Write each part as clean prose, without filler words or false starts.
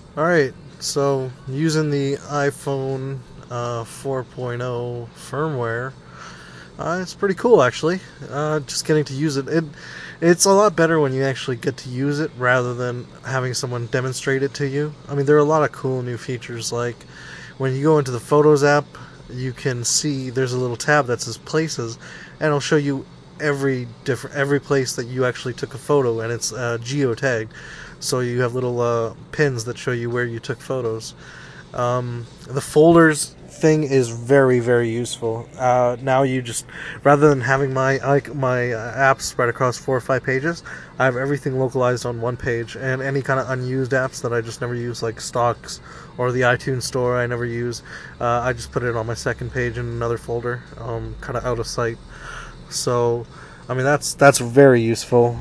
Alright, so using the iPhone 4.0 firmware, it's pretty cool actually. Just getting to use it. It's a lot better when you actually get to use it rather than having someone demonstrate it to you. I mean, there are a lot of cool new features like when you go into the Photos app, you can see there's a little tab that says Places, and it'll show you every place that you actually took a photo, and it's geotagged. So you have little pins that show you where you took photos. The folders thing is very very useful. Now you just rather than having my apps spread across 4 or 5 pages, I have everything localized on one page, and any kind of unused apps that I just never use, like stocks or the iTunes Store, I never use. I just put it on my second page in another folder, kind of out of sight. So, I mean that's very useful.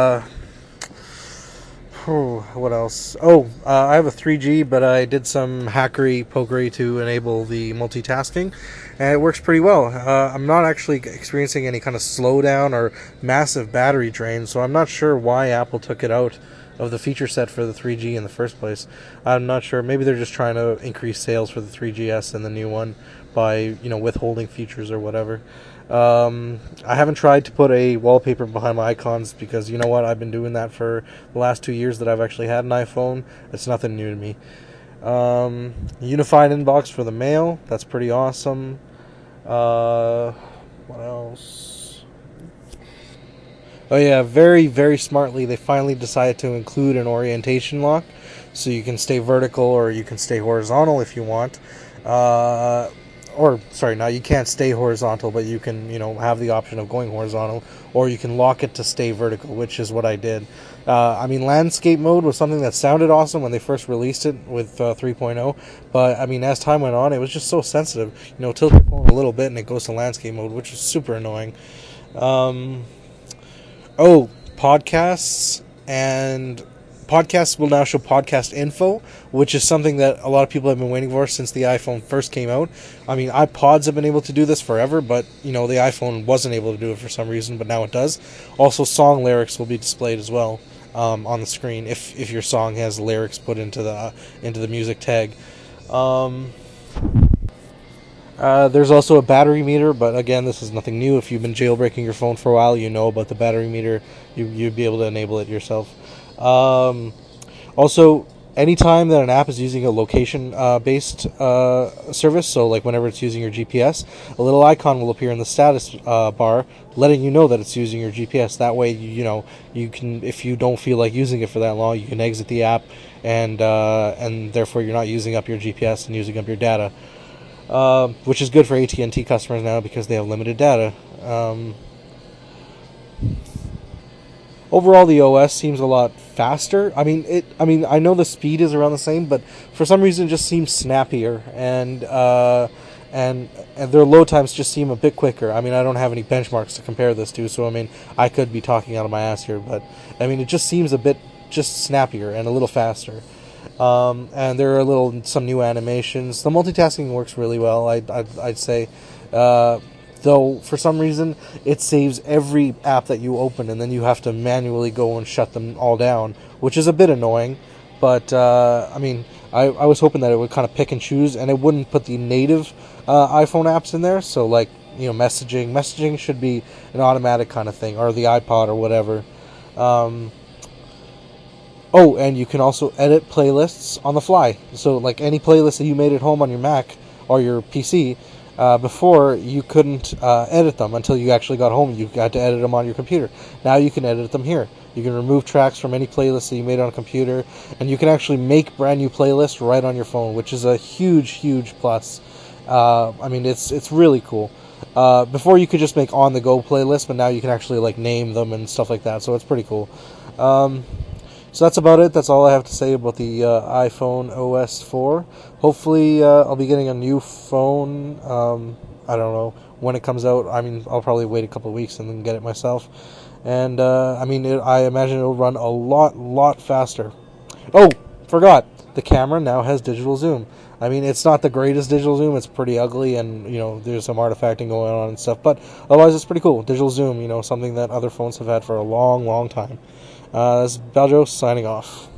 Oh, what else? I have a 3G, but I did some hackery pokery to enable the multitasking, and it works pretty well. I'm not actually experiencing any kind of slowdown or massive battery drain, so I'm not sure why Apple took it out of the feature set for the 3G in the first place. I'm not sure. Maybe they're just trying to increase sales for the 3GS and the new one by withholding features or whatever. I haven't tried to put a wallpaper behind my icons because you know what? I've been doing that for the last 2 years that I've actually had an iPhone. It's nothing new to me. Unified inbox for the mail. That's pretty awesome. What else? Oh yeah, very very smartly they finally decided to include an orientation lock, so you can stay vertical or you can stay horizontal if you want. Or sorry, now you can't stay horizontal, but you can have the option of going horizontal, or you can lock it to stay vertical, which is what I did. I mean, landscape mode was something that sounded awesome when they first released it with 3.0, but I mean, as time went on, it was just so sensitive. Tilt your phone a little bit and it goes to landscape mode, which is super annoying. Um, Podcasts and podcasts will now show podcast info, which is something that a lot of people have been waiting for since the iPhone first came out. I mean, iPods have been able to do this forever, but the iPhone wasn't able to do it for some reason, but now it does. Also, song lyrics will be displayed as well on the screen if your song has lyrics put into the music tag. Um, there's also a battery meter, but again, this is nothing new. If you've been jailbreaking your phone for a while, you know about the battery meter. You'd be able to enable it yourself. Also, anytime that an app is using a location based service, so like whenever it's using your GPS, a little icon will appear in the status bar letting you know that it's using your GPS. That way, you can, if you don't feel like using it for that long, you can exit the app, and therefore you're not using up your GPS and using up your data. Which is good for AT&T customers now because they have limited data. Overall, the OS seems a lot faster. I mean, I know the speed is around the same, but for some reason, it just seems snappier, and their load times just seem a bit quicker. I mean, I don't have any benchmarks to compare this to, so I mean, I could be talking out of my ass here, but I mean, it just seems a bit just snappier and a little faster. And there are some new animations. The multitasking works really well, I'd say. Though for some reason it saves every app that you open, and then you have to manually go and shut them all down, which is a bit annoying. But I mean, I was hoping that it would kind of pick and choose, and it wouldn't put the native iPhone apps in there. So like messaging should be an automatic kind of thing, or the iPod or whatever. Um, and you can also edit playlists on the fly. So, like any playlist that you made at home on your Mac or your PC, before you couldn't edit them until you actually got home. You had to edit them on your computer. Now you can edit them here. You can remove tracks from any playlist that you made on a computer, and you can actually make brand new playlists right on your phone, which is a huge, huge plus. I mean, it's really cool. Before you could just make on-the-go playlists, but now you can actually like name them and stuff like that. So it's pretty cool. So that's about it. That's all I have to say about the iPhone OS 4. Hopefully, I'll be getting a new phone. I don't know when it comes out. I mean, I'll probably wait a couple of weeks and then get it myself. And I mean, I imagine it'll run a lot faster. Oh, forgot. The camera now has digital zoom. I mean, it's not the greatest digital zoom. It's pretty ugly, and there's some artifacting going on and stuff. But otherwise, it's pretty cool. Digital zoom, something that other phones have had for a long, long time. This is Baljo signing off.